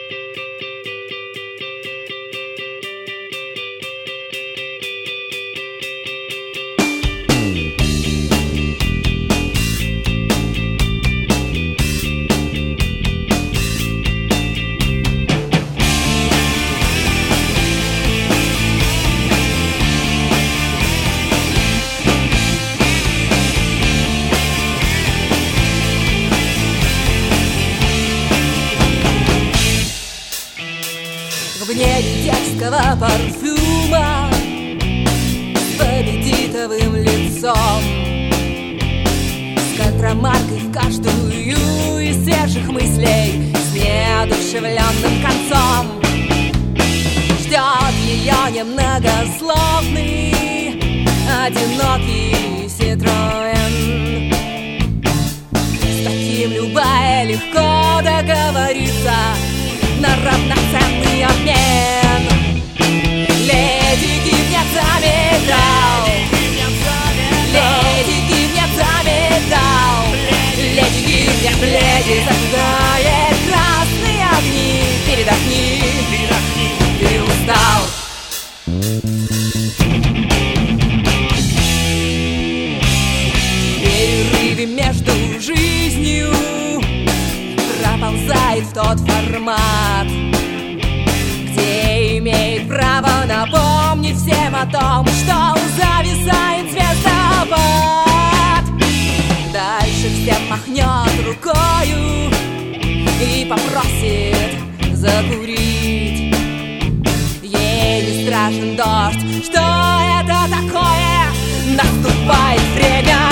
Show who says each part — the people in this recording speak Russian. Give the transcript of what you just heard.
Speaker 1: В гневе дерзкого парфюма с аппетитовым лицом, с контрамаркой в каждую из свежих мыслей, с неодушевленным концом. Ждет ее немногословный, одинокий Citroën. С таким любая легко договорится на равноценный обмен. Леди Гив не заметал, Леди Гив не заметал, Леди Гив не леди зажигает красные огни. Передохни, ты устал. В перерыве между жизнью проползает в тот формат, где имеет право напомнить всем о том, что зависает звездопад. Дальше всем махнет рукою и попросит закурить. Ей не страшен дождь, что это такое? Наступает время